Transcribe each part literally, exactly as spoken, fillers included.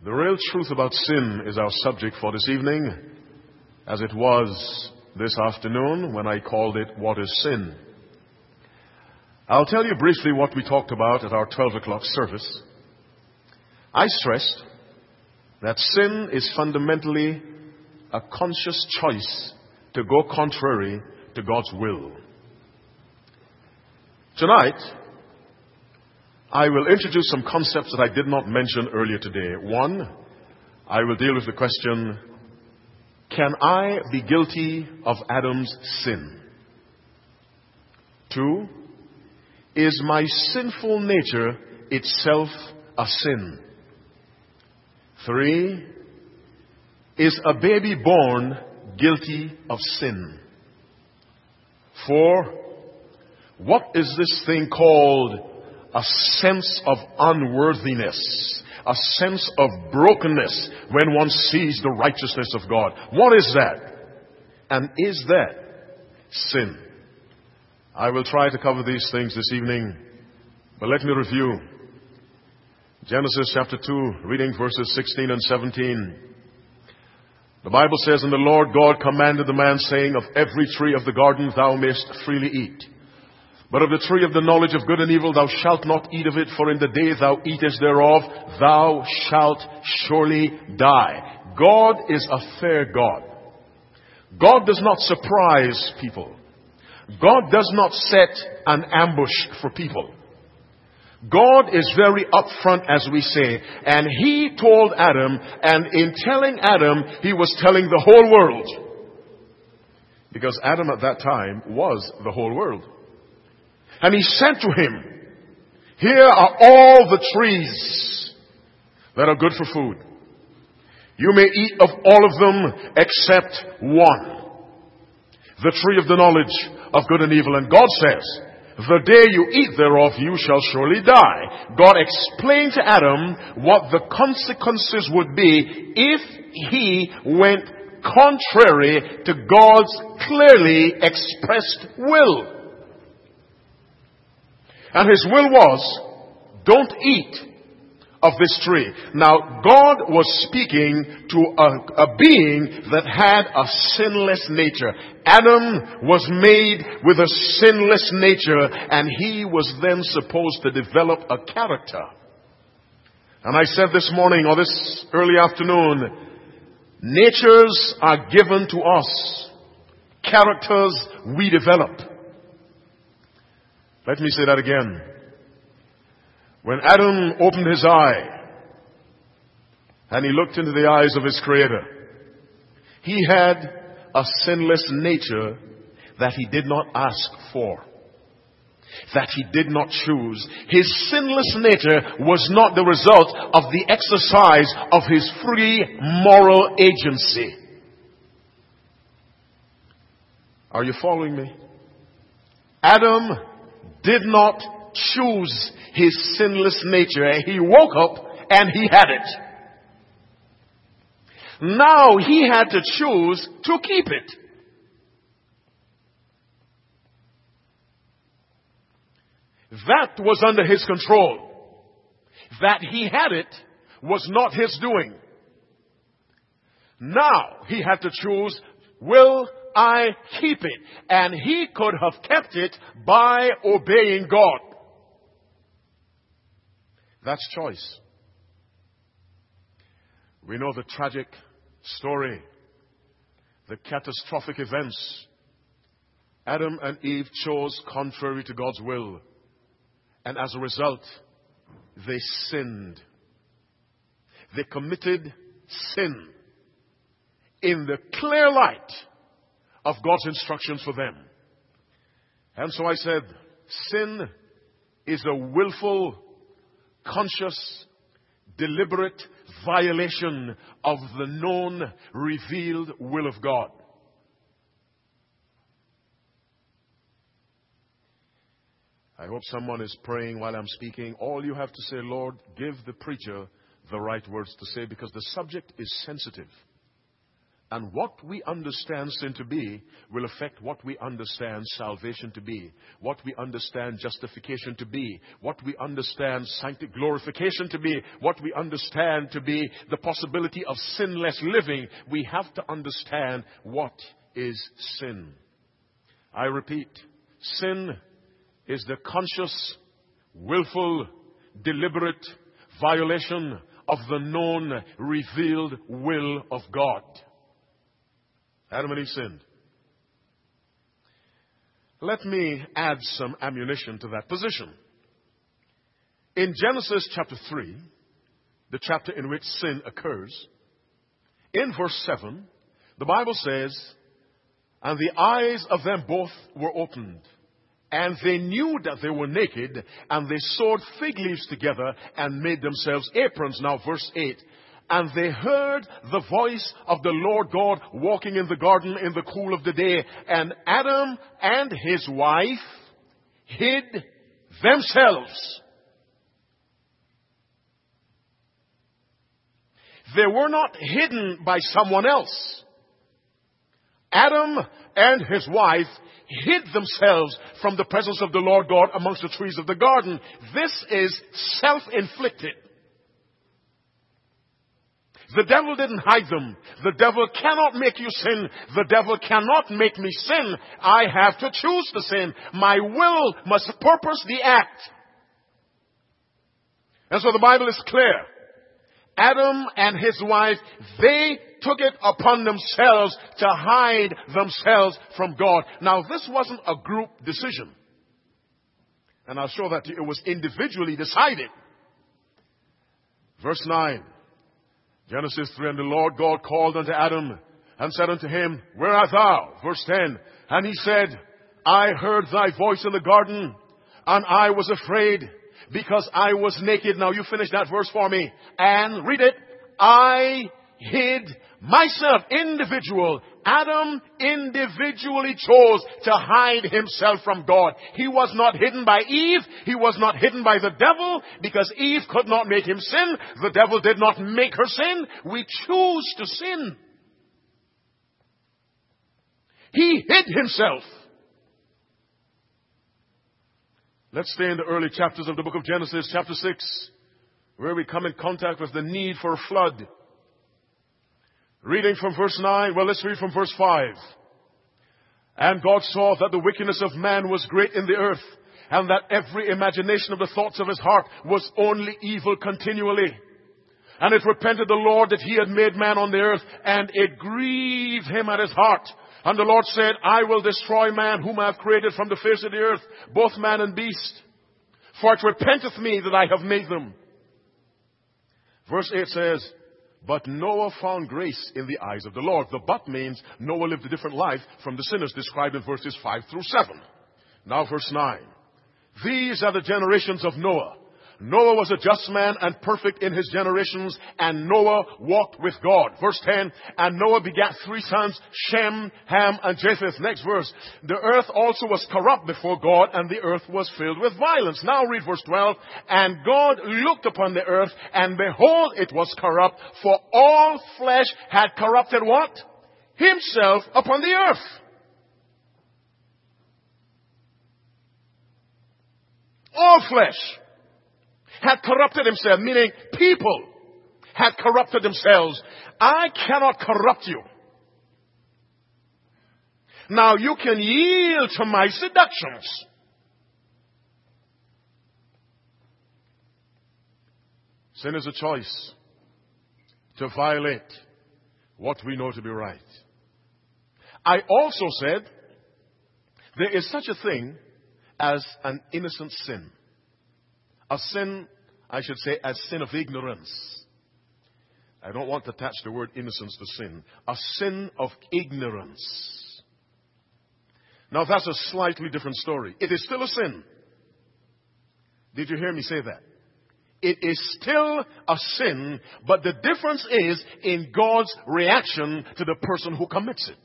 The real truth about sin is our subject for this evening, as it was this afternoon when I called it, What is Sin? I'll tell you briefly what we talked about at our twelve o'clock service. I stressed that sin is fundamentally a conscious choice to go contrary to God's will. Tonight, I will introduce some concepts that I did not mention earlier today. One, I will deal with the question, can I be guilty of Adam's sin? Two, is my sinful nature itself a sin? Three, is a baby born guilty of sin? Four, what is this thing called a sense of unworthiness, a sense of brokenness when one sees the righteousness of God? What is that? And is that sin? I will try to cover these things this evening, but let me review. Genesis chapter two, reading verses sixteen and seventeen. The Bible says, And the Lord God commanded the man, saying, Of every tree of the garden thou mayst freely eat. But of the tree of the knowledge of good and evil thou shalt not eat of it, for in the day thou eatest thereof thou shalt surely die. God is a fair God. God does not surprise people. God does not set an ambush for people. God is very upfront, as we say, and He told Adam, and in telling Adam, He was telling the whole world. Because Adam at that time was the whole world. And He said to him, here are all the trees that are good for food. You may eat of all of them except one. The tree of the knowledge of good and evil. And God says, the day you eat thereof, you shall surely die. God explained to Adam what the consequences would be if he went contrary to God's clearly expressed will. And His will was, don't eat of this tree. Now, God was speaking to a, a being that had a sinless nature. Adam was made with a sinless nature, and he was then supposed to develop a character. And I said this morning, or this early afternoon, natures are given to us. Characters we develop. Let me say that again. When Adam opened his eye and he looked into the eyes of his Creator, he had a sinless nature that he did not ask for, that he did not choose. His sinless nature was not the result of the exercise of his free moral agency. Are you following me? Adam did not choose his sinless nature. He woke up and he had it. Now he had to choose to keep it. That was under his control. That he had it was not his doing. Now he had to choose, will I keep it? And he could have kept it by obeying God. That's choice. We know the tragic story, the catastrophic events. Adam and Eve chose contrary to God's will. And as a result, they sinned. They committed sin in the clear light of God's instructions for them. And so I said, sin is a willful, conscious, deliberate violation of the known, revealed will of God. I hope someone is praying while I'm speaking. All you have to say, Lord, give the preacher the right words to say, because the subject is sensitive. And what we understand sin to be will affect what we understand salvation to be, what we understand justification to be, what we understand sanctification, glorification to be, what we understand to be the possibility of sinless living. We have to understand what is sin. I repeat, sin is the conscious, willful, deliberate violation of the known, revealed will of God. Adam and Eve sinned. Let me add some ammunition to that position. In Genesis chapter three, the chapter in which sin occurs, in verse seven, the Bible says, "And the eyes of them both were opened, and they knew that they were naked, and they sewed fig leaves together and made themselves aprons." Now verse eight. "And they heard the voice of the Lord God walking in the garden in the cool of the day. And Adam and his wife hid themselves." They were not hidden by someone else. Adam and his wife hid themselves from the presence of the Lord God amongst the trees of the garden. This is self-inflicted. The devil didn't hide them. The devil cannot make you sin. The devil cannot make me sin. I have to choose to sin. My will must purpose the act. And so the Bible is clear. Adam and his wife, they took it upon themselves to hide themselves from God. Now, this wasn't a group decision. And I'll show that to you. It was individually decided. Verse nine. Genesis three, "And the Lord God called unto Adam and said unto him, Where art thou?" Verse ten. "And he said, I heard thy voice in the garden, and I was afraid, because I was naked." Now you finish that verse for me. "And," read it, "I hid myself." Individual. Adam individually chose to hide himself from God. He was not hidden by Eve. He was not hidden by the devil, because Eve could not make him sin. The devil did not make her sin. We choose to sin. He hid himself. Let's stay in the early chapters of the book of Genesis, chapter six, where we come in contact with the need for a flood. Reading from verse nine, well, let's read from verse five. "And God saw that the wickedness of man was great in the earth, and that every imagination of the thoughts of his heart was only evil continually. And it repented the Lord that he had made man on the earth, and it grieved him at his heart. And the Lord said, I will destroy man whom I have created from the face of the earth, both man and beast. For it repenteth me that I have made them." Verse eight says, "But Noah found grace in the eyes of the Lord." The "but" means Noah lived a different life from the sinners described in verses five through seven. Now verse nine. "These are the generations of Noah. Noah was a just man and perfect in his generations, and Noah walked with God." Verse ten. "And Noah begat three sons, Shem, Ham, and Japheth." Next verse. "The earth also was corrupt before God, and the earth was filled with violence." Now read verse twelve. "And God looked upon the earth, and behold, it was corrupt, for all flesh had corrupted" what? "Himself upon the earth." All flesh had corrupted himself, meaning people had corrupted themselves. I cannot corrupt you. Now you can yield to my seductions. Sin is a choice to violate what we know to be right. I also said there is such a thing as an innocent sin. A sin, I should say, a sin of ignorance. I don't want to attach the word innocence to sin. A sin of ignorance. Now that's a slightly different story. It is still a sin. Did you hear me say that? It is still a sin, but the difference is in God's reaction to the person who commits it.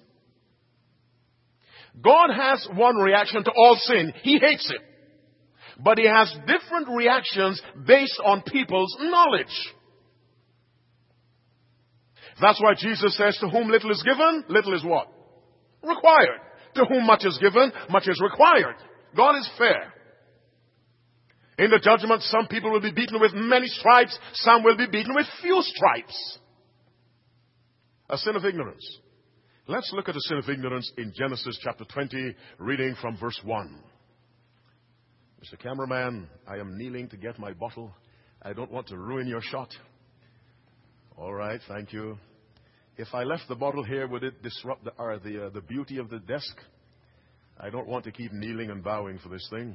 God has one reaction to all sin. He hates it. But he has different reactions based on people's knowledge. That's why Jesus says, to whom little is given, little is what? Required. To whom much is given, much is required. God is fair. In the judgment, some people will be beaten with many stripes. Some will be beaten with few stripes. A sin of ignorance. Let's look at the sin of ignorance in Genesis chapter twenty, reading from verse one. Mister Cameraman, I am kneeling to get my bottle. I don't want to ruin your shot. All right, thank you. If I left the bottle here, would it disrupt the, or the, uh, the beauty of the desk? I don't want to keep kneeling and bowing for this thing.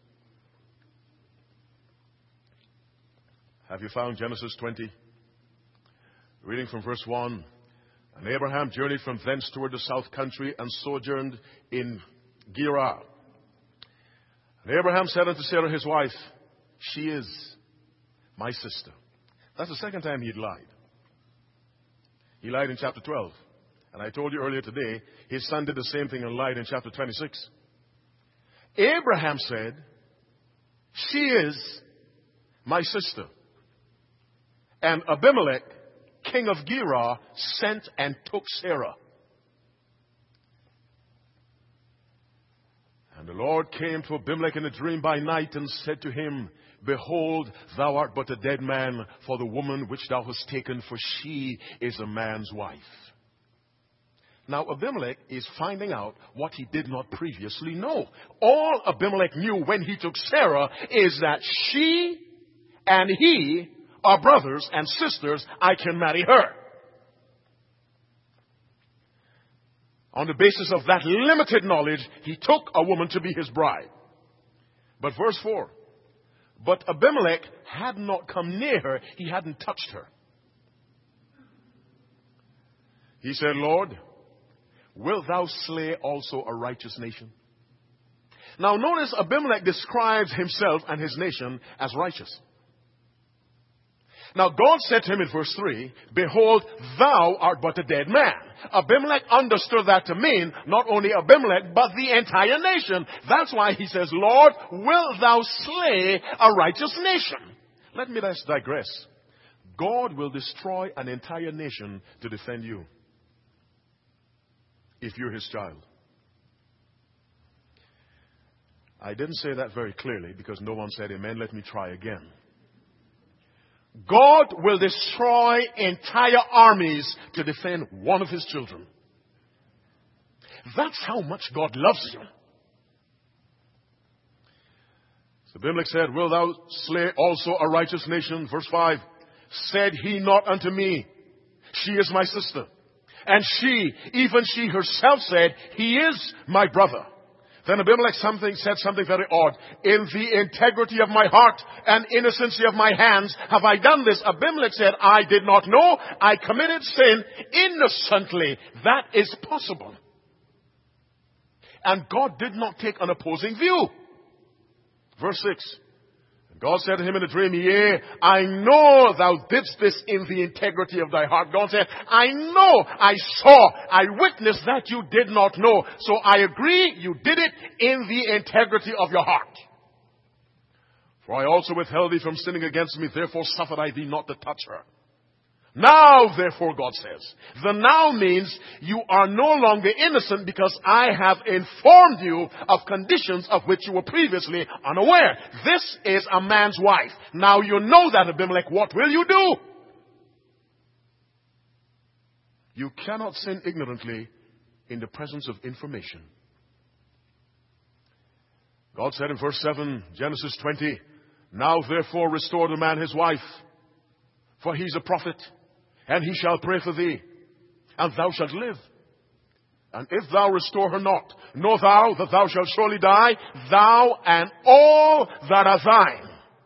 Have you found Genesis twenty? Reading from verse one. And Abraham journeyed from thence toward the south country and sojourned in Gerar. And Abraham said unto Sarah his wife, she is my sister. That's the second time he'd lied. He lied in chapter twelve. And I told you earlier today, his son did the same thing and lied in chapter twenty-six. Abraham said, she is my sister. And Abimelech, king of Gerar, sent and took Sarah. And the Lord came to Abimelech in a dream by night and said to him, behold, thou art but a dead man, for the woman which thou hast taken, for she is a man's wife. Now Abimelech is finding out what he did not previously know. All Abimelech knew when he took Sarah is that she and he are brothers and sisters. I can marry her. On the basis of that limited knowledge, he took a woman to be his bride. But verse four. But Abimelech had not come near her. He hadn't touched her. He said, Lord, wilt thou slay also a righteous nation? Now notice Abimelech describes himself and his nation as righteous. Now God said to him in verse three, behold, thou art but a dead man. Abimelech understood that to mean not only Abimelech, but the entire nation. That's why he says, Lord, wilt thou slay a righteous nation? Let me just digress. God will destroy an entire nation to defend you, if you're his child. I didn't say that very clearly because no one said amen. Let me try again. God will destroy entire armies to defend one of his children. That's how much God loves you. So Abimelech said, wilt thou slay also a righteous nation? Verse five. Said he not unto me, she is my sister. And she, even she herself said, he is my brother. Then Abimelech something, said something very odd. In the integrity of my heart and innocency of my hands have I done this. Abimelech said, I did not know. I committed sin innocently. That is possible. And God did not take an opposing view. Verse six. God said to him in a dream, yea, I know thou didst this in the integrity of thy heart. God said, I know, I saw, I witnessed that you did not know. So I agree, you did it in the integrity of your heart. For I also withheld thee from sinning against me, therefore suffered I thee not to touch her. Now, therefore, God says, the now means you are no longer innocent because I have informed you of conditions of which you were previously unaware. This is a man's wife. Now you know that, Abimelech. What will you do? You cannot sin ignorantly in the presence of information. God said in verse seven, Genesis twenty, now therefore restore the man his wife, for he's a prophet. And he shall pray for thee, and thou shalt live. And if thou restore her not, know thou that thou shalt surely die, thou and all that are thine.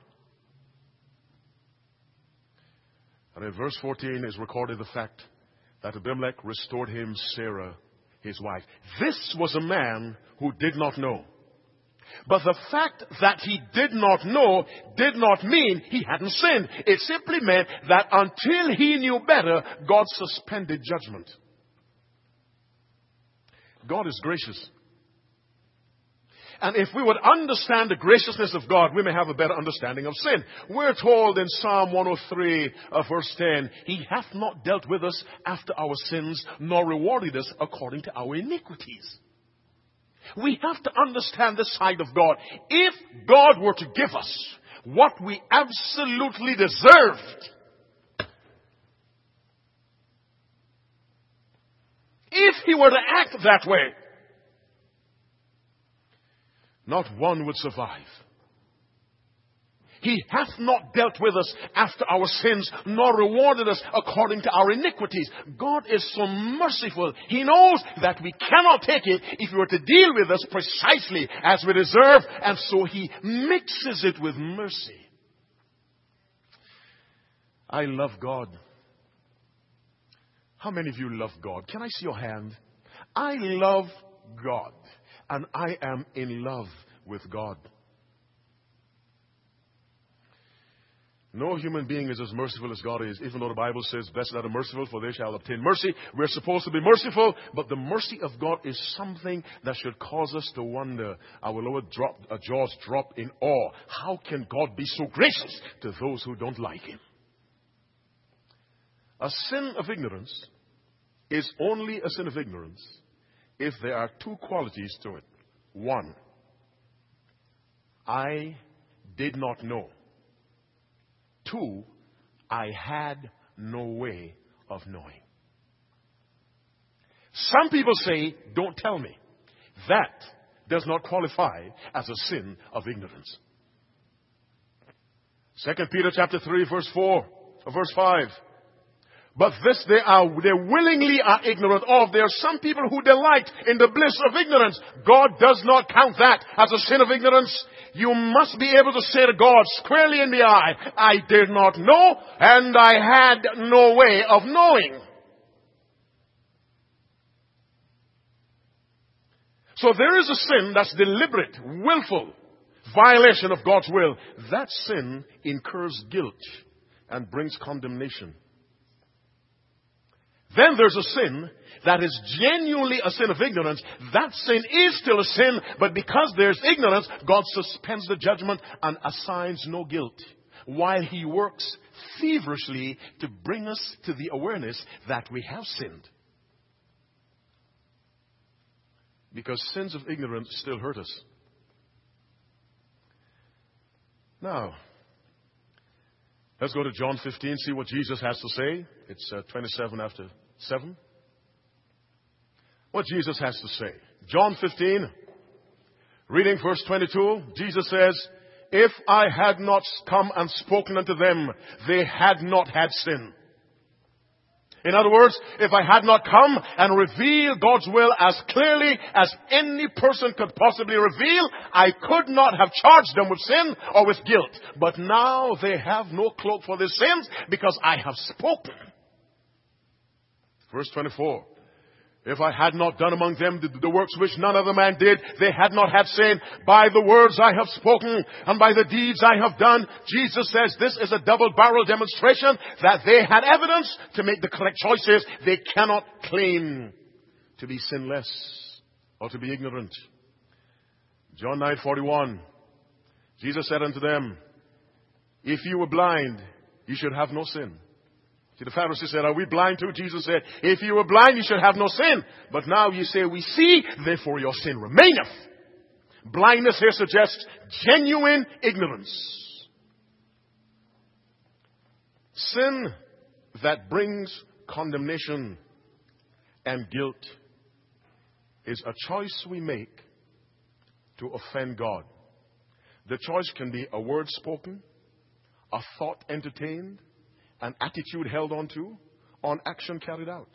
And in verse fourteen is recorded the fact that Abimelech restored him Sarah, his wife. This was a man who did not know. But the fact that he did not know did not mean he hadn't sinned. It simply meant that until he knew better, God suspended judgment. God is gracious. And if we would understand the graciousness of God, we may have a better understanding of sin. We're told in Psalm one oh three, uh, verse ten, He hath not dealt with us after our sins, nor rewarded us according to our iniquities. We have to understand this side of God. If God were to give us what we absolutely deserved, if He were to act that way, not one would survive. He hath not dealt with us after our sins, nor rewarded us according to our iniquities. God is so merciful. He knows that we cannot take it if He were to deal with us precisely as we deserve, and so He mixes it with mercy. I love God. How many of you love God? Can I see your hand? I love God. And I am in love with God. No human being is as merciful as God is, even though the Bible says, blessed are the merciful, for they shall obtain mercy. We're supposed to be merciful, but the mercy of God is something that should cause us to wonder. Our lower drop, our jaws drop in awe. How can God be so gracious to those who don't like Him? A sin of ignorance is only a sin of ignorance if there are two qualities to it. One, I did not know. Two, I had no way of knowing. Some people say, don't tell me. That does not qualify as a sin of ignorance. Second Peter chapter three, verse four, or verse five. But this they are, they willingly are ignorant of. There are some people who delight in the bliss of ignorance. God does not count that as a sin of ignorance. You must be able to say to God squarely in the eye, I did not know, and I had no way of knowing. So there is a sin that's deliberate, willful violation of God's will. That sin incurs guilt and brings condemnation. Then there's a sin that is genuinely a sin of ignorance. That sin is still a sin, but because there's ignorance, God suspends the judgment and assigns no guilt, while He works feverishly to bring us to the awareness that we have sinned. Because sins of ignorance still hurt us. Now, let's go to John fifteen, see what Jesus has to say. It's uh, twenty-seven after seven. What Jesus has to say. John fifteen, reading verse twenty-two, Jesus says, if I had not come and spoken unto them, they had not had sin. In other words, if I had not come and revealed God's will as clearly as any person could possibly reveal, I could not have charged them with sin or with guilt. But now they have no cloak for their sins because I have spoken. Verse twenty-four. If I had not done among them the, the works which none other man did, they had not had sin. By the words I have spoken and by the deeds I have done, Jesus says this is a double-barrel demonstration that they had evidence to make the correct choices. They cannot claim to be sinless or to be ignorant. John nine forty-one. Jesus said unto them, if you were blind, you should have no sin. See, the Pharisees said, are we blind too? Jesus said, if you were blind, you should have no sin. But now you say, we see, therefore your sin remaineth. Blindness here suggests genuine ignorance. Sin that brings condemnation and guilt is a choice we make to offend God. The choice can be a word spoken, a thought entertained, an attitude held on to, or an action carried out.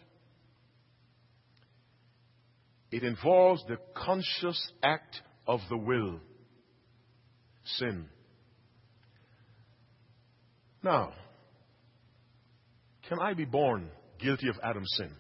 It involves the conscious act of the will. Sin. Now, can I be born guilty of Adam's sin?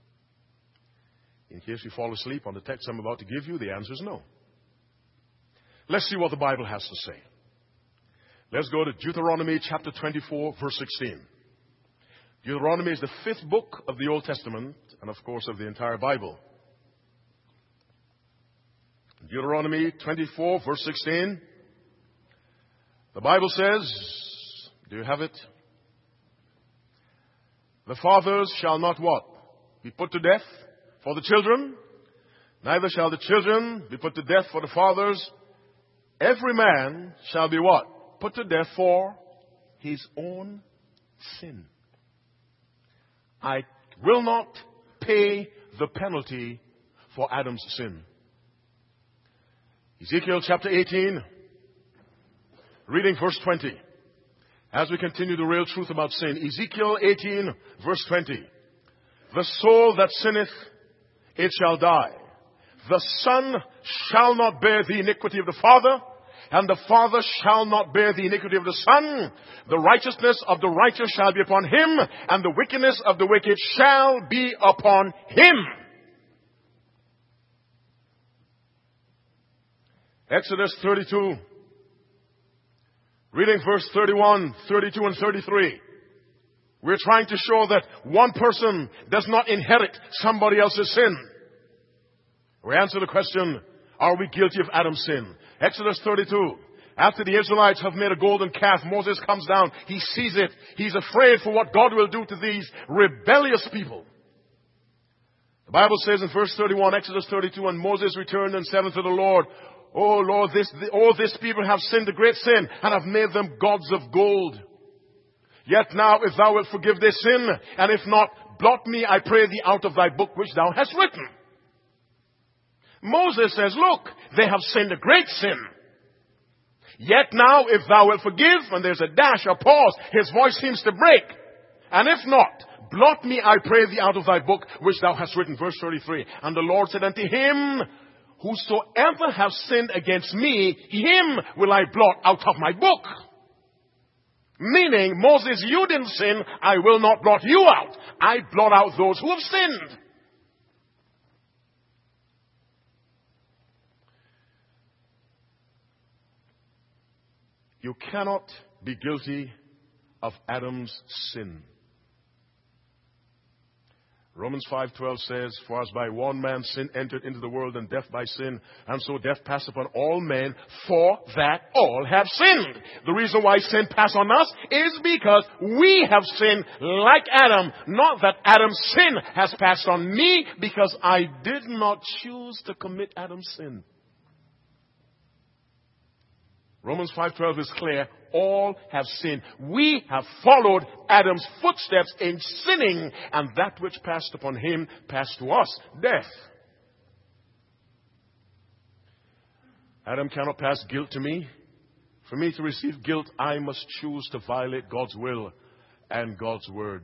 In case you fall asleep on the text I'm about to give you, the answer is no. Let's see what the Bible has to say. Let's go to Deuteronomy chapter twenty-four, verse sixteen. Deuteronomy is the fifth book of the Old Testament and, of course, of the entire Bible. Deuteronomy twenty-four, verse sixteen. The Bible says, do you have it? The fathers shall not what? Be put to death for the children. Neither shall the children be put to death for the fathers. Every man shall be what? Put to death for his own sin. I will not pay the penalty for Adam's sin. Ezekiel chapter eighteen, reading verse twenty. As we continue the real truth about sin. Ezekiel eighteen, verse twenty. The soul that sinneth, it shall die. The son shall not bear the iniquity of the father, and the father shall not bear the iniquity of the son. The righteousness of the righteous shall be upon him, and the wickedness of the wicked shall be upon him. Exodus thirty-two, reading verse thirty-one, thirty-two, and thirty-three. We're trying to show that one person does not inherit somebody else's sin. We answer the question, are we guilty of Adam's sin? Exodus thirty-two. After the Israelites have made a golden calf, Moses comes down. He sees it. He's afraid for what God will do to these rebellious people. The Bible says in verse thirty-one, Exodus thirty-two, and Moses returned and said unto the Lord, O Lord, this, all this people have sinned a great sin, and have made them gods of gold. Yet now, if thou wilt forgive their sin, and if not, blot me, I pray thee, out of thy book which thou hast written. Moses says, look, they have sinned a great sin. Yet now, if thou wilt forgive, and there's a dash, a pause, his voice seems to break. And if not, blot me, I pray thee, out of thy book which thou hast written. Verse thirty-three. And the Lord said unto him, whosoever have sinned against me, him will I blot out of my book. Meaning, Moses, you didn't sin, I will not blot you out. I blot out those who have sinned. You cannot be guilty of Adam's sin. Romans five twelve says, for as by one man sin entered into the world, and death by sin, and so death passed upon all men, for that all have sinned. The reason why sin passed on us is because we have sinned like Adam. Not that Adam's sin has passed on me, because I did not choose to commit Adam's sin. Romans five twelve is clear. All have sinned. We have followed Adam's footsteps in sinning, and that which passed upon him passed to us, death. Adam cannot pass guilt to me. For me to receive guilt, I must choose to violate God's will and God's word.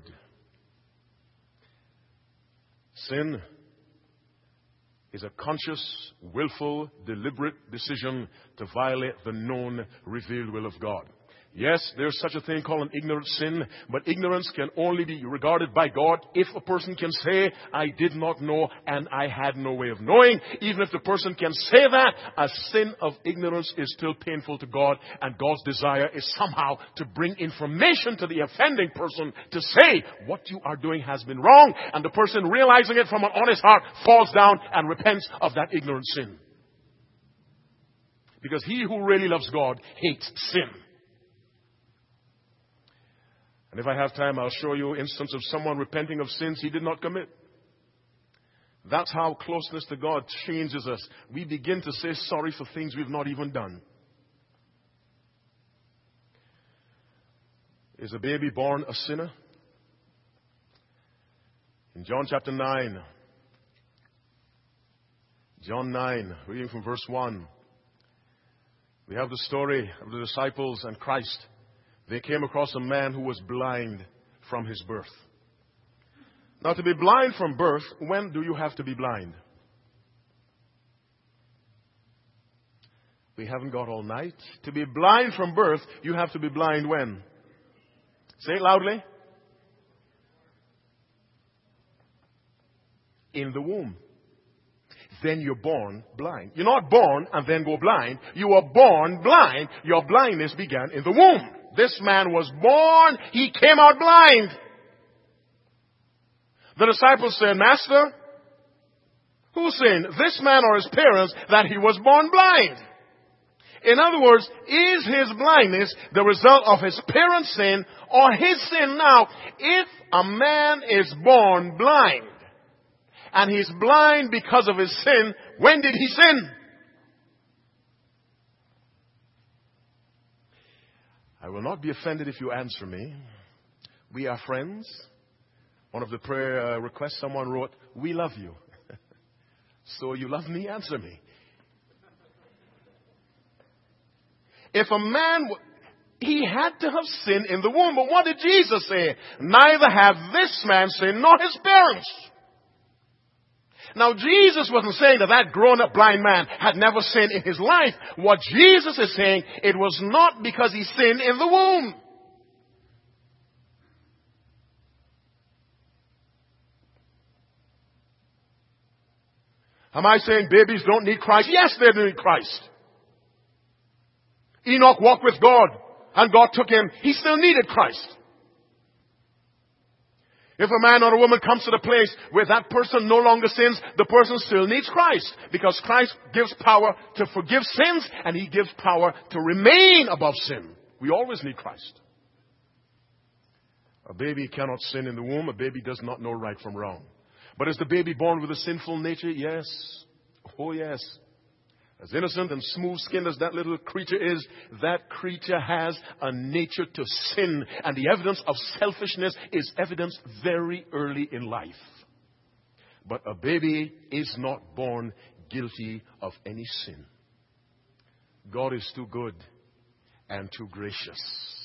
Sin is a conscious, willful, deliberate decision to violate the known, revealed will of God. Yes, there's such a thing called an ignorant sin, but ignorance can only be regarded by God if a person can say, I did not know and I had no way of knowing. Even if the person can say that, a sin of ignorance is still painful to God, and God's desire is somehow to bring information to the offending person to say, what you are doing has been wrong, and the person realizing it from an honest heart falls down and repents of that ignorant sin. Because he who really loves God hates sin. And if I have time, I'll show you an instance of someone repenting of sins he did not commit. That's how closeness to God changes us. We begin to say sorry for things we've not even done. Is a baby born a sinner? In John chapter nine, John nine, reading from verse one, we have the story of the disciples and Christ. They came across a man who was blind from his birth. Now, to be blind from birth, when do you have to be blind? We haven't got all night. To be blind from birth, you have to be blind when? Say it loudly. In the womb. Then you're born blind. You're not born and then go blind. You were born blind. Your blindness began in the womb. This man was born. He came out blind. The disciples said, Master, Who sinned? This man or his parents, that he was born blind? In other words, is his blindness the result of his parents' sin or his sin? Now, if a man is born blind, and he's blind because of his sin, when did he sin? I will not be offended if you answer me. We are friends. One of the prayer requests someone wrote, we love you. So you love me? Answer me. If a man, he had to have sinned in the womb. But what did Jesus say? Neither have this man sinned nor his parents. Now Jesus wasn't saying that that grown-up blind man had never sinned in his life. What Jesus is saying, it was not because he sinned in the womb. Am I saying babies don't need Christ? Yes, they need Christ. Enoch walked with God, and God took him. He still needed Christ. If a man or a woman comes to the place where that person no longer sins, the person still needs Christ. Because Christ gives power to forgive sins, and he gives power to remain above sin. We always need Christ. A baby cannot sin in the womb. A baby does not know right from wrong. But is the baby born with a sinful nature? Yes. Oh, yes. As innocent and smooth-skinned as that little creature is, that creature has a nature to sin. And the evidence of selfishness is evidenced very early in life. But a baby is not born guilty of any sin. God is too good and too gracious.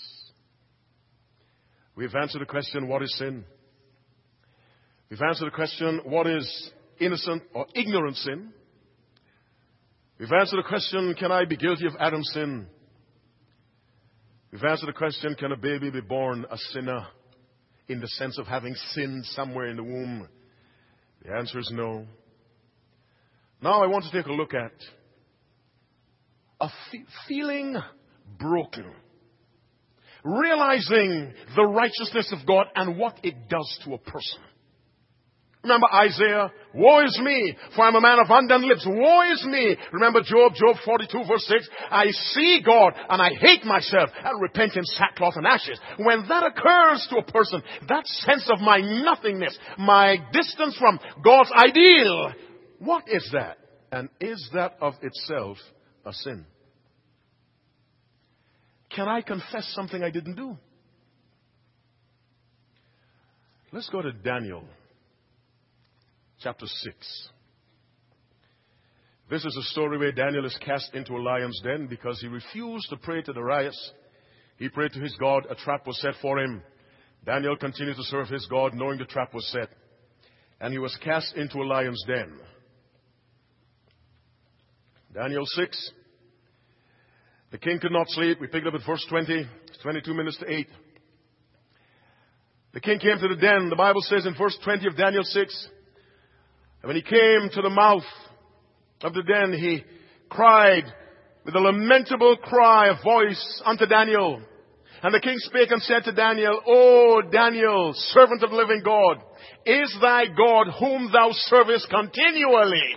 We've answered the question, what is sin? We've answered the question, what is innocent or ignorant sin? We've answered the question, can I be guilty of Adam's sin? We've answered the question, can a baby be born a sinner in the sense of having sinned somewhere in the womb? The answer is no. Now I want to take a look at a fe- feeling broken. Realizing the righteousness of God and what it does to a person. Remember Isaiah, woe is me, for I'm a man of undone lips. Woe is me. Remember Job, Job forty-two verse six. I see God and I hate myself and repent in sackcloth and ashes. When that occurs to a person, that sense of my nothingness, my distance from God's ideal, what is that? And is that of itself a sin? Can I confess something I didn't do? Let's go to Daniel. Chapter six. This is a story where Daniel is cast into a lion's den because he refused to pray to Darius. He prayed to his God. A trap was set for him. Daniel continued to serve his God knowing the trap was set. And he was cast into a lion's den. Daniel six. The king could not sleep. We picked up at verse twenty. It's twenty-two minutes to eight. The king came to the den. The Bible says in verse twenty of Daniel six. And when he came to the mouth of the den, he cried with a lamentable cry of voice unto Daniel. And the king spake and said to Daniel, O Daniel, servant of the living God, is thy God whom thou servest continually?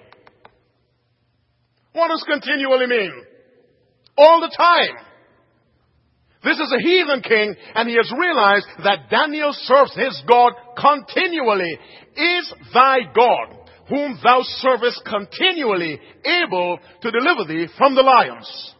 What does continually mean? All the time. This is a heathen king, and he has realized that Daniel serves his God continually. Is thy God, whom thou servest continually, able to deliver thee from the lions?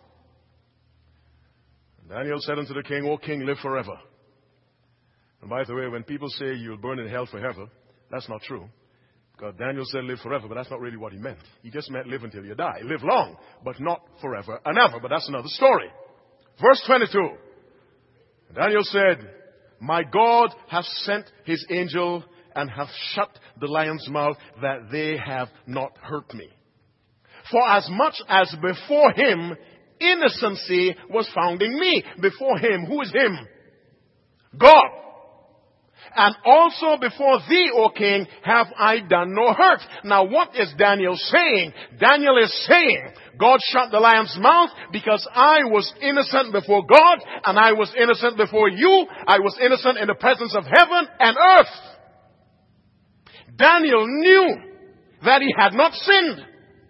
Daniel said unto the king, O king, live forever. And by the way, when people say you'll burn in hell forever, that's not true. Because Daniel said live forever, but that's not really what he meant. He just meant live until you die. Live long, but not forever and ever. But that's another story. Verse twenty-two. Daniel said, my God hath sent his angel and hath shut the lion's mouth, that they have not hurt me. For as much as before him innocency was found in me. Before him, who is him? God. And also before thee, O king, have I done no hurt. Now what is Daniel saying? Daniel is saying, God shut the lion's mouth because I was innocent before God, and I was innocent before you. I was innocent in the presence of heaven and earth. Daniel knew that he had not sinned.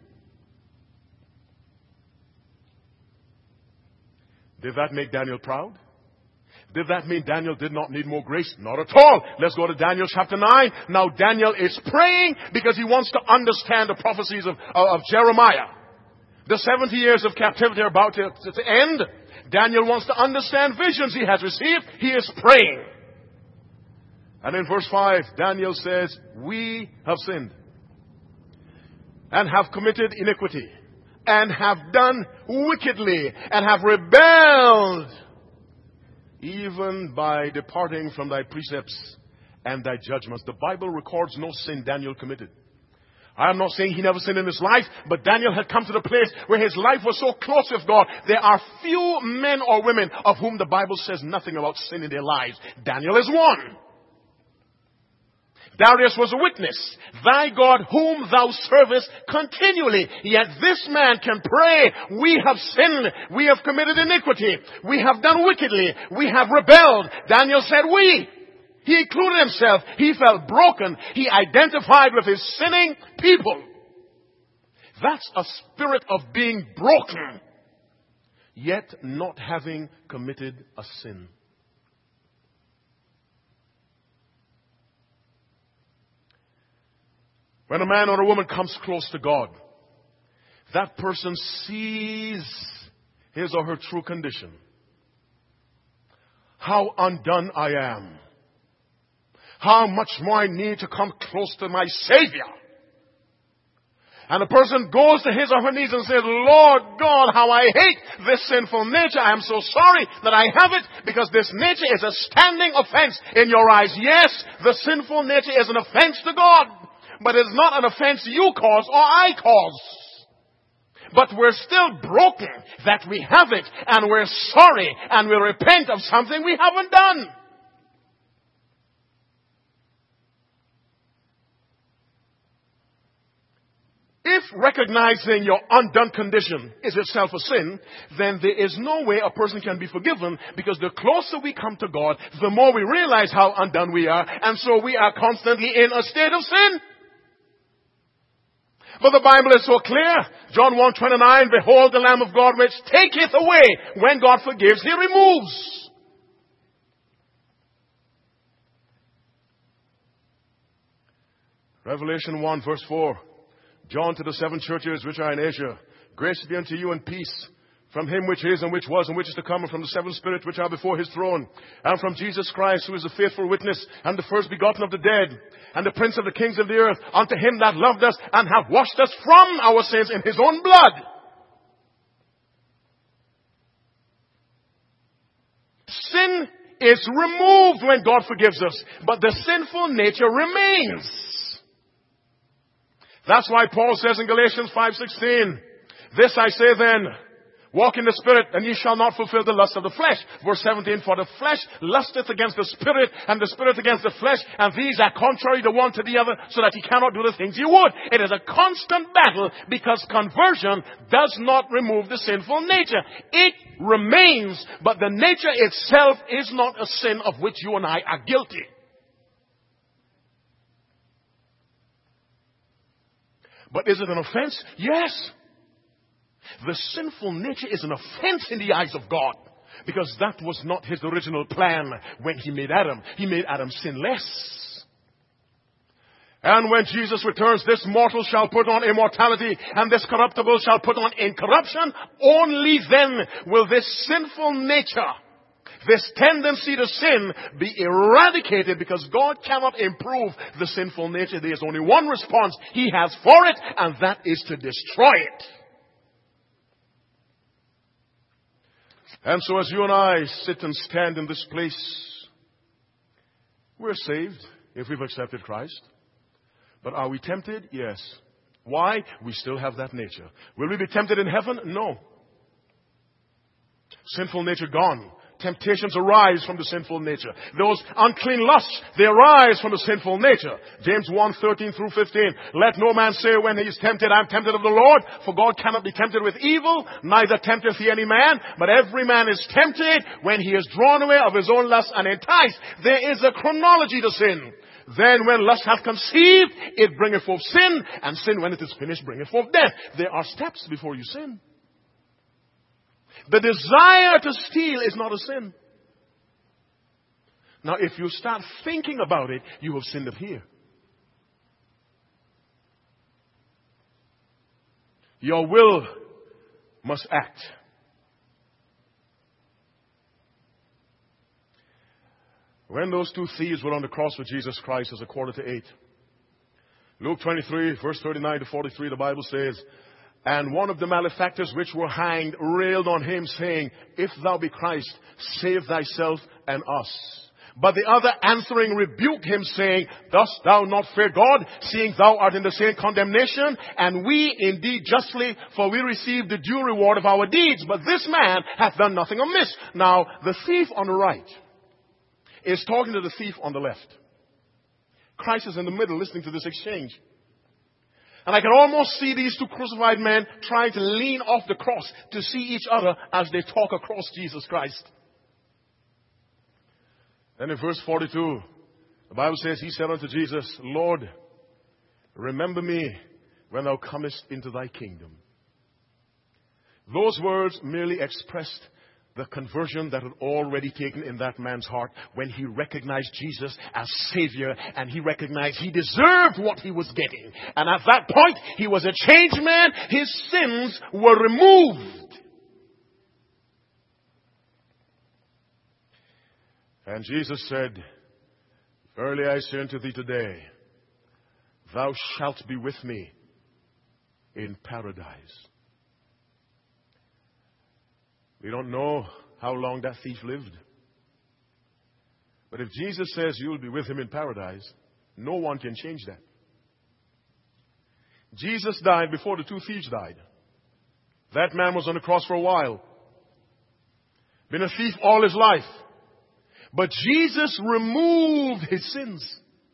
Did that make Daniel proud? Did that mean Daniel did not need more grace? Not at all. Let's go to Daniel chapter nine. Now Daniel is praying because he wants to understand the prophecies of, of, of Jeremiah. The seventy years of captivity are about to, to, to end. Daniel wants to understand visions he has received. He is praying. And in verse five, Daniel says, we have sinned and have committed iniquity and have done wickedly and have rebelled, even by departing from thy precepts and thy judgments. The Bible records no sin Daniel committed. I am not saying he never sinned in his life, but Daniel had come to the place where his life was so close with God. There are few men or women of whom the Bible says nothing about sin in their lives. Daniel is one. Darius was a witness. Thy God whom thou servest continually. Yet this man can pray, we have sinned, we have committed iniquity, we have done wickedly, we have rebelled. Daniel said we. He included himself. He felt broken. He identified with his sinning people. That's a spirit of being broken, yet not having committed a sin. When a man or a woman comes close to God, that person sees his or her true condition. How undone I am. How much more I need to come close to my Savior. And the person goes to his or her knees and says, Lord God, how I hate this sinful nature. I am so sorry that I have it, because this nature is a standing offense in your eyes. Yes, the sinful nature is an offense to God, but it's not an offense you cause or I cause. But we're still broken that we have it, and we're sorry, and we repent of something we haven't done. If recognizing your undone condition is itself a sin, then there is no way a person can be forgiven, because the closer we come to God, the more we realize how undone we are, and so we are constantly in a state of sin. But the Bible is so clear. John one twenty-nine, behold the Lamb of God which taketh away. When God forgives, He removes. Revelation one verse four. John to the seven churches which are in Asia. Grace be unto you and peace from Him which is and which was and which is to come, and from the seven spirits which are before His throne, and from Jesus Christ, who is the faithful witness and the first begotten of the dead, and the prince of the kings of the earth, unto Him that loved us and hath washed us from our sins in His own blood. Sin is removed when God forgives us, but the sinful nature remains. That's why Paul says in Galatians five sixteen, this I say then, walk in the Spirit, and ye shall not fulfill the lust of the flesh. Verse seventeen, for the flesh lusteth against the Spirit, and the Spirit against the flesh, and these are contrary the one to the other, so that ye cannot do the things ye would. It is a constant battle, because conversion does not remove the sinful nature. It remains, but the nature itself is not a sin of which you and I are guilty. But is it an offense? Yes. The sinful nature is an offense in the eyes of God, because that was not His original plan when He made Adam. He made Adam sinless. And when Jesus returns, this mortal shall put on immortality, and this corruptible shall put on incorruption. Only then will this sinful nature, this tendency to sin, be eradicated, because God cannot improve the sinful nature. There is only one response He has for it, and that is to destroy it. And so as you and I sit and stand in this place, we're saved if we've accepted Christ. But are we tempted? Yes. Why? We still have that nature. Will we be tempted in heaven? No. Sinful nature gone. Temptations arise from the sinful nature. Those unclean lusts, they arise from the sinful nature. James one thirteen through fifteen. Let no man say when he is tempted, I am tempted of the Lord. For God cannot be tempted with evil, neither tempteth he any man. But every man is tempted when he is drawn away of his own lust and enticed. There is a chronology to sin. Then when lust hath conceived, it bringeth forth sin, and sin when it is finished bringeth forth death. There are steps before you sin. The desire to steal is not a sin. Now if you start thinking about it, you have sinned it here. Your will must act. When those two thieves were on the cross with Jesus Christ, it's a quarter to eight. Luke twenty-three, verse thirty-nine to forty-three, the Bible says, and one of the malefactors which were hanged railed on him, saying, if thou be Christ, save thyself and us. But the other answering rebuked him, saying, dost thou not fear God, seeing thou art in the same condemnation? And we indeed justly, for we receive the due reward of our deeds. But this man hath done nothing amiss. Now, the thief on the right is talking to the thief on the left. Christ is in the middle listening to this exchange. And I can almost see these two crucified men trying to lean off the cross to see each other as they talk across Jesus Christ. Then in verse forty-two, the Bible says, he said unto Jesus, Lord, remember me when thou comest into thy kingdom. Those words merely expressed the conversion that had already taken in that man's heart when he recognized Jesus as Savior, and he recognized he deserved what he was getting. And at that point, he was a changed man. His sins were removed. And Jesus said, verily I say unto thee today, thou shalt be with me in paradise. We don't know how long that thief lived. But if Jesus says you'll be with him in paradise, no one can change that. Jesus died before the two thieves died. That man was on the cross for a while. Been a thief all his life. But Jesus removed his sins.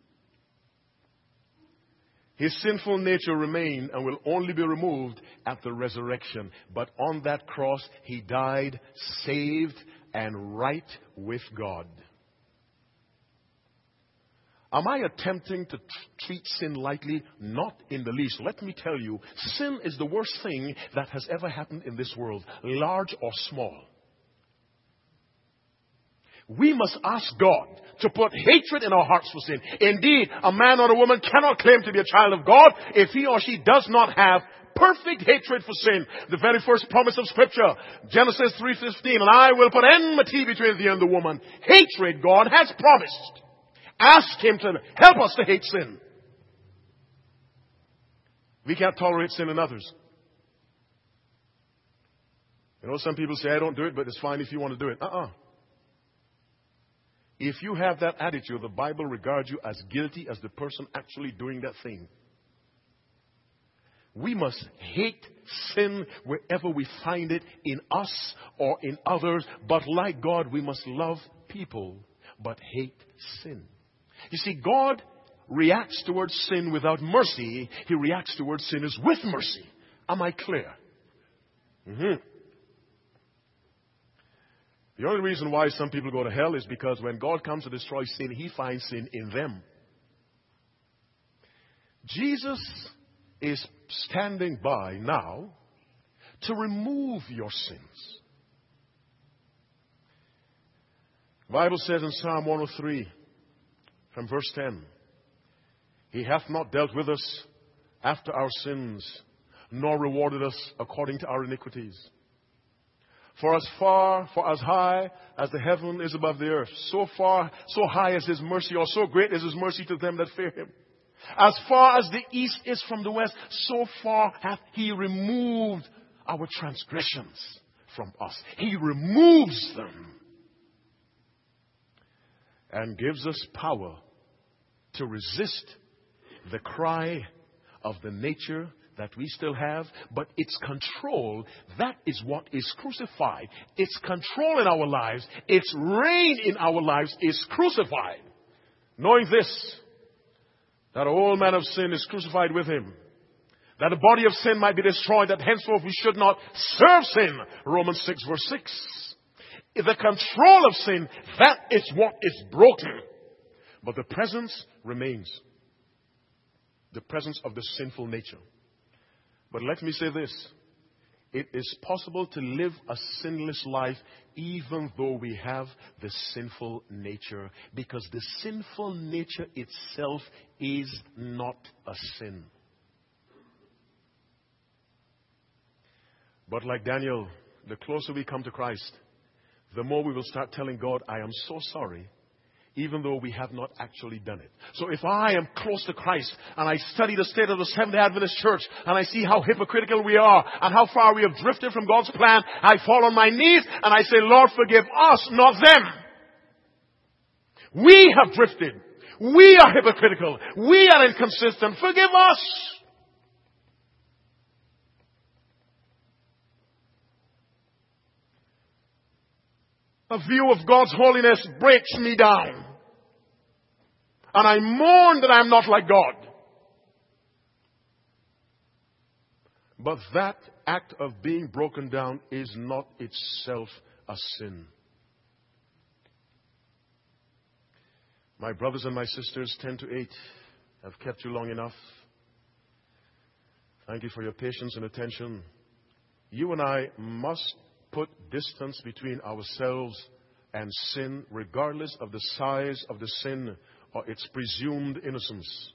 His sinful nature remained and will only be removed at the resurrection. But on that cross, he died, saved, and right with God. Am I attempting to t- treat sin lightly? Not in the least. Let me tell you, sin is the worst thing that has ever happened in this world, large or small. We must ask God to put hatred in our hearts for sin. Indeed, a man or a woman cannot claim to be a child of God if he or she does not have perfect hatred for sin. The very first promise of Scripture, Genesis three fifteen, and I will put enmity between thee and the woman. Hatred God has promised. Ask him to help us to hate sin. We can't tolerate sin in others. You know, some people say, I don't do it, but it's fine if you want to do it. Uh-uh. If you have that attitude, the Bible regards you as guilty as the person actually doing that thing. We must hate sin wherever we find it, in us or in others. But like God, we must love people, but hate sin. You see, God reacts towards sin without mercy. He reacts towards sinners with mercy. Am I clear? Mm-hmm. The only reason why some people go to hell is because when God comes to destroy sin, he finds sin in them. Jesus is standing by now to remove your sins. The Bible says in Psalm one oh three, from verse ten, he hath not dealt with us after our sins, nor rewarded us according to our iniquities. For as far, for as high as the heaven is above the earth, so far, so high is his mercy, or so great is his mercy to them that fear him. As far as the east is from the west, so far hath he removed our transgressions from us. He removes them and gives us power to resist the cry of the nature that we still have, but its control, that is what is crucified. Its control in our lives, its reign in our lives is crucified. Knowing this, that the old man of sin is crucified with him, that the body of sin might be destroyed, that henceforth we should not serve sin. Romans six verse six. The control of sin, that is what is broken. But the presence remains. The presence of the sinful nature. But let me say this. It is possible to live a sinless life even though we have the sinful nature. Because the sinful nature itself is not a sin. But like Daniel, the closer we come to Christ, the more we will start telling God, I am so sorry, even though we have not actually done it. So if I am close to Christ and I study the state of the Seventh-day Adventist Church and I see how hypocritical we are and how far we have drifted from God's plan, I fall on my knees and I say, Lord, forgive us, not them. We have drifted. We are hypocritical. We are inconsistent. Forgive us. A view of God's holiness breaks me down. And I mourn that I am not like God. But that act of being broken down is not itself a sin. My brothers and my sisters, ten to eight, have kept you long enough. Thank you for your patience and attention. You and I must put distance between ourselves and sin, regardless of the size of the sin or its presumed innocence.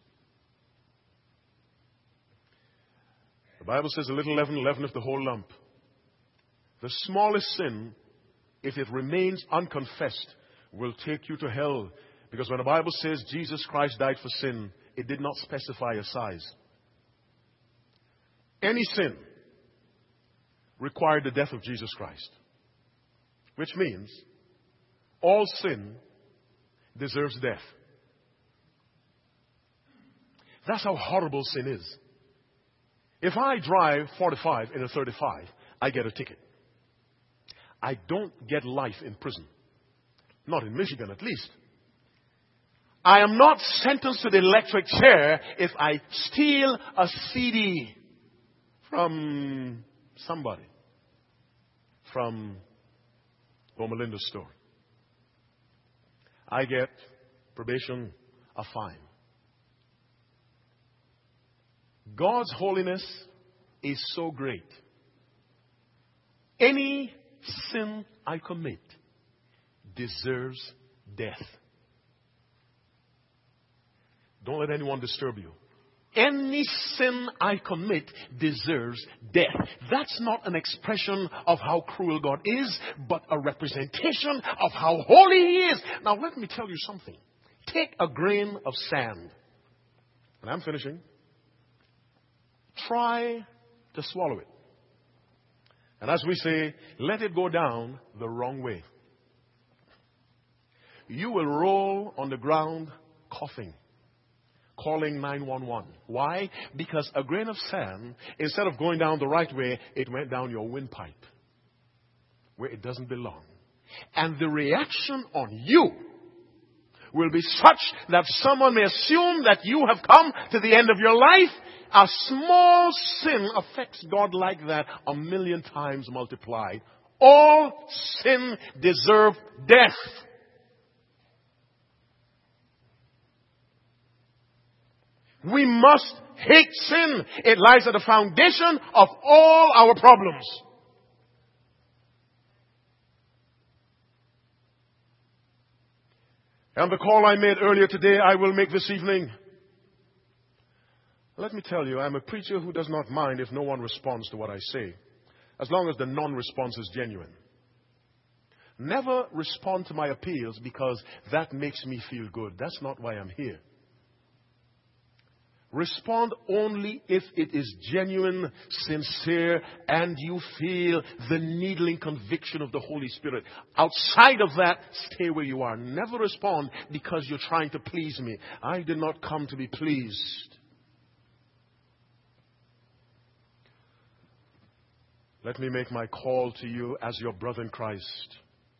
The Bible says a little leaven leaveneth the whole lump. The smallest sin, if it remains unconfessed, will take you to hell. Because when the Bible says Jesus Christ died for sin, it did not specify a size. Any sin required the death of Jesus Christ. Which means all sin deserves death. That's how horrible sin is. If I drive forty-five in a thirty-five, I get a ticket. I don't get life in prison. Not in Michigan, at least. I am not sentenced to the electric chair if I steal a C D from somebody. From Loma Linda's store. I get probation, a fine. God's holiness is so great. Any sin I commit deserves death. Don't let anyone disturb you. Any sin I commit deserves death. That's not an expression of how cruel God is, but a representation of how holy He is. Now let me tell you something. Take a grain of sand. And I'm finishing. Try to swallow it. And as we say, let it go down the wrong way. You will roll on the ground coughing. Calling nine one one. Why? Because a grain of sand, instead of going down the right way, it went down your windpipe, where it doesn't belong. And the reaction on you will be such that someone may assume that you have come to the end of your life. A small sin affects God like that, a million times multiplied. All sin deserve death. We must hate sin. It lies at the foundation of all our problems. And the call I made earlier today, I will make this evening. Let me tell you, I'm a preacher who does not mind if no one responds to what I say, as long as the non-response is genuine. Never respond to my appeals because that makes me feel good. That's not why I'm here. Respond only if it is genuine, sincere, and you feel the needling conviction of the Holy Spirit. Outside of that, stay where you are. Never respond because you're trying to please me. I did not come to be pleased. Let me make my call to you as your brother in Christ.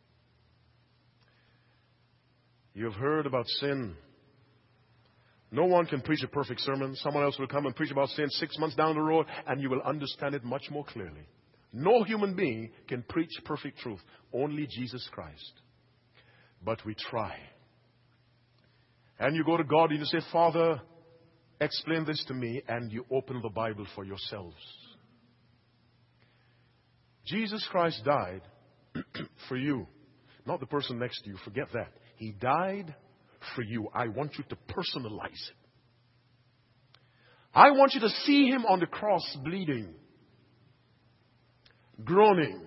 You have heard about sin. No one can preach a perfect sermon. Someone else will come and preach about sin six months down the road, and you will understand it much more clearly. No human being can preach perfect truth. Only Jesus Christ. But we try. And you go to God and you say, Father, explain this to me, and you open the Bible for yourselves. Jesus Christ died for you, not the person next to you. Forget that. He died for you. I want you to personalize it. I want you to see him on the cross bleeding, groaning.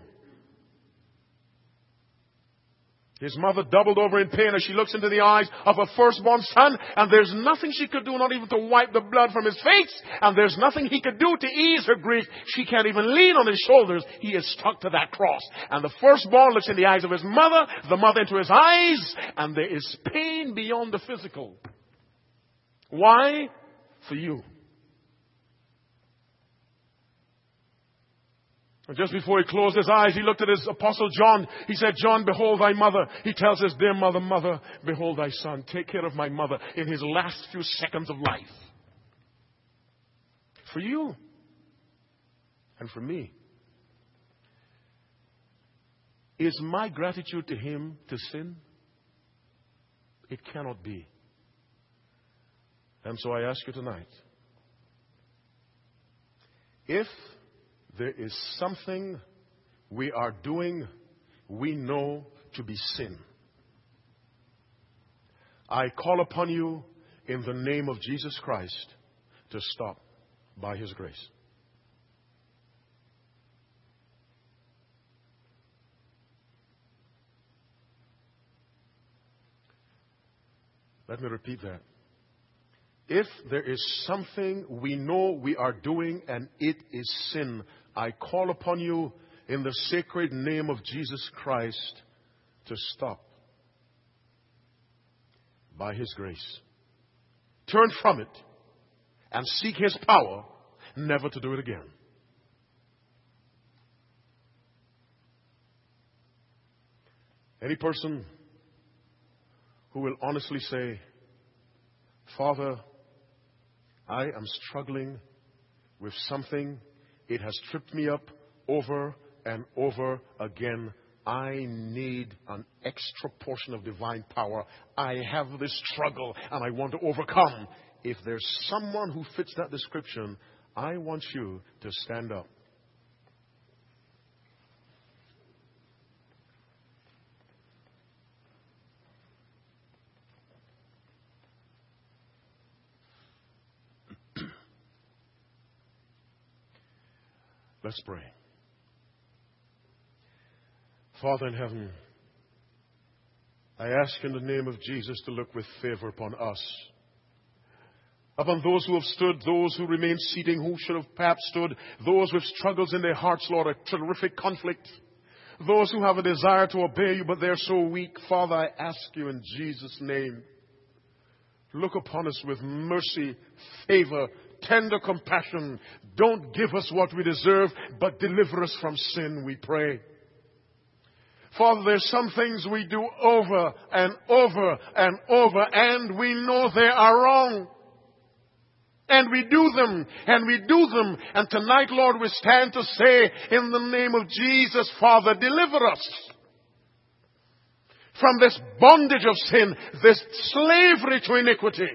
His mother doubled over in pain as she looks into the eyes of her firstborn son, and there's nothing she could do, not even to wipe the blood from his face, and there's nothing he could do to ease her grief. She can't even lean on his shoulders. He is stuck to that cross. And the firstborn looks in the eyes of his mother, the mother into his eyes, and there is pain beyond the physical. Why? For you. And just before he closed his eyes, he looked at his apostle John. He said, John, behold thy mother. He tells his dear mother, mother, behold thy son. Take care of my mother in his last few seconds of life. For you and for me. Is my gratitude to him to sin? It cannot be. And so I ask you tonight, if there is something we are doing we know to be sin, I call upon you in the name of Jesus Christ to stop by his grace. Let me repeat that. If there is something we know we are doing and it is sin, I call upon you in the sacred name of Jesus Christ to stop by his grace. Turn from it and seek his power never to do it again. Any person who will honestly say, Father, I am struggling with something. It has tripped me up over and over again. I need an extra portion of divine power. I have this struggle and I want to overcome. If there's someone who fits that description, I want you to stand up. Let's pray. Father in heaven, I ask in the name of Jesus to look with favor upon us, upon those who have stood, those who remain seating, who should have perhaps stood, those with struggles in their hearts, Lord, a terrific conflict, those who have a desire to obey you, but they're so weak. Father, I ask you in Jesus' name, look upon us with mercy, favor, tender compassion. Don't give us what we deserve, but deliver us from sin, we pray. Father, there's some things we do over and over and over, and we know they are wrong. And we do them, and we do them. And tonight, Lord, we stand to say, in the name of Jesus, Father, deliver us from this bondage of sin, this slavery to iniquity.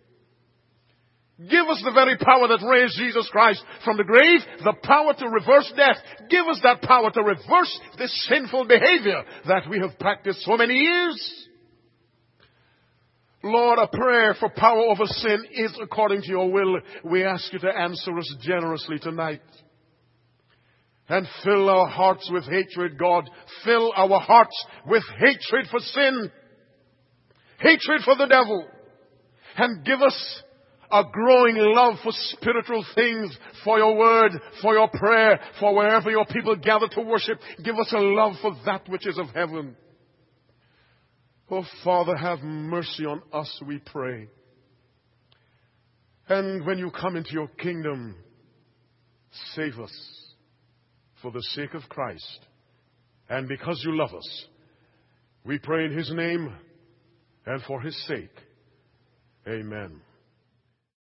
Give us the very power that raised Jesus Christ from the grave, the power to reverse death. Give us that power to reverse this sinful behavior that we have practiced so many years. Lord, a prayer for power over sin is according to your will. We ask you to answer us generously tonight. And fill our hearts with hatred, God. Fill our hearts with hatred for sin. Hatred for the devil. And give us a growing love for spiritual things, for your word, for your prayer, for wherever your people gather to worship. Give us a love for that which is of heaven. Oh, Father, have mercy on us, we pray. And when you come into your kingdom, save us for the sake of Christ. And because you love us, we pray in his name and for his sake. Amen.